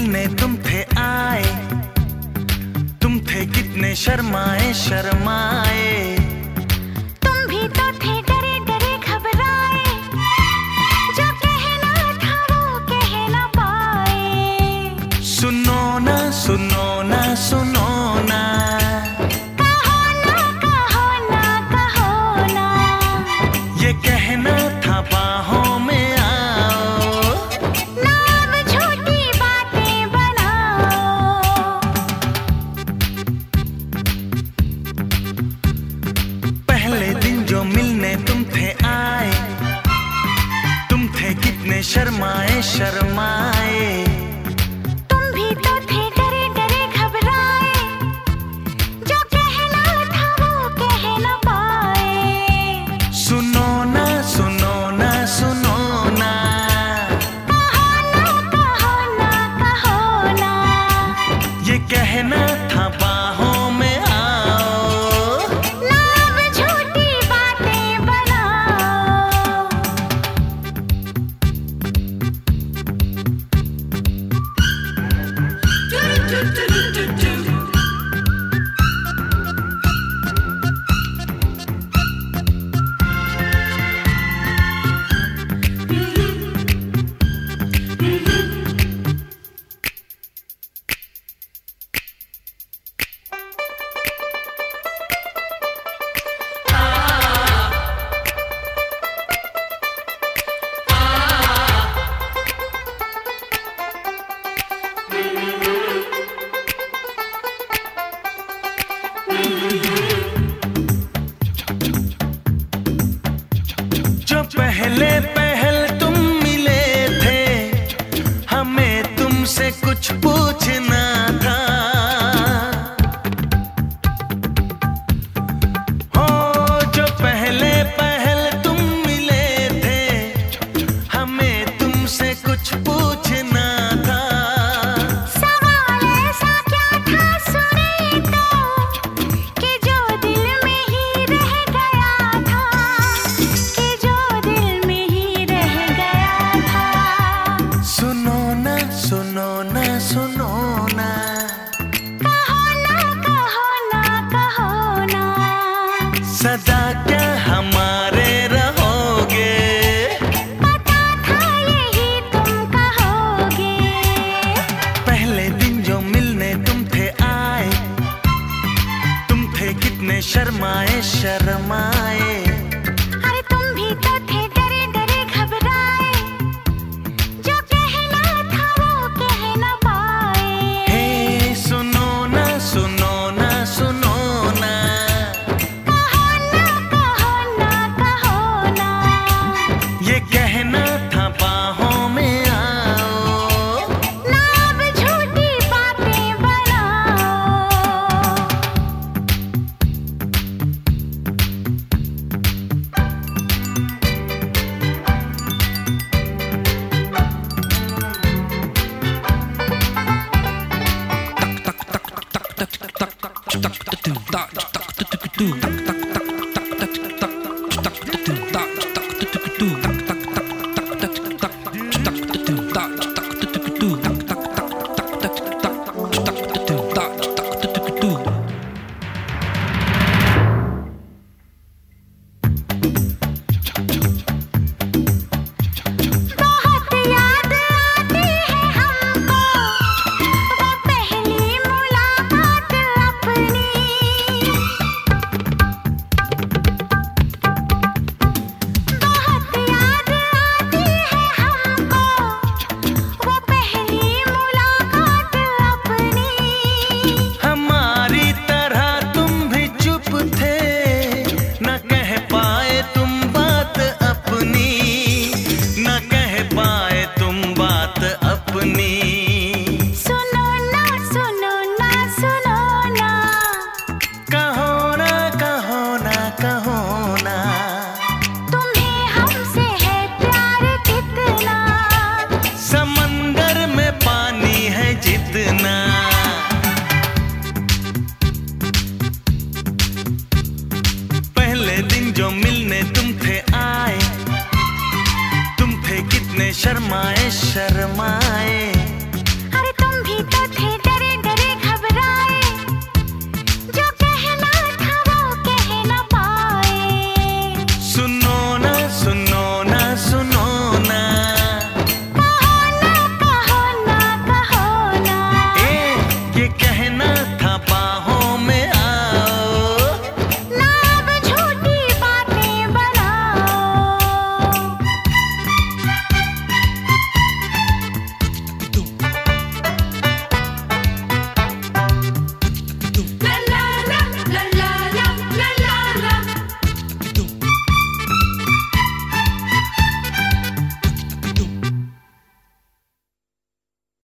मिलने तुम थे आए, तुम थे कितने शर्माए शर्माए। तुम भी तो थे डरे डरे घबराए, जो कहना था वो कह ना पाए। सुनो ना सुनो ना सुनो ना, कहो ना कहो ना कहो ना, ये कहना था बाहों में आओ, ना अब झूठी बातें बनाओ। पहले दिन जो मिलने तुम थे आए, तुम थे कितने शर्माए शर्माए। तुम भी तो थे डरे डरे घबराए, जो कहना था वो कह ना पाए। सुनो ना सुनो ना सुनो ना, कहो ना कहो ना, ये कहना था बाहों में आओ, ना अब झूठी बातें बनाओ। जो पहले पहल तुम मिले थे, हमें तुमसे कुछ पूछना था। हो जो पहले पहल तुम मिले थे, हमें तुमसे कुछ पूछना था। सवाल ऐसा क्या था सुने तो, कि जो दिल में ही रह गया था, कि जो दिल में ही रह गया था। सुनो ना सुनो ना सुनो ना, कहो ना कहो ना, सदा क्या हमारे रहोगे। पता था यही तुम कहोगे। पहले दिन जो मिलने तुम थे आए, तुम थे कितने शर्माए शर्माए। अरे तुम भी तो थे डरे डरे घबराए, जो कहना था वो कह ना पाए। हे सुनो ना सुनो ना सुनो ना, कहो ना कहो ना, ये कहना था बाहों में आओ, ना अब झूठी बातें बनाओ। tak tak tak tak tak tak tak tak tak tak tak tak tak tak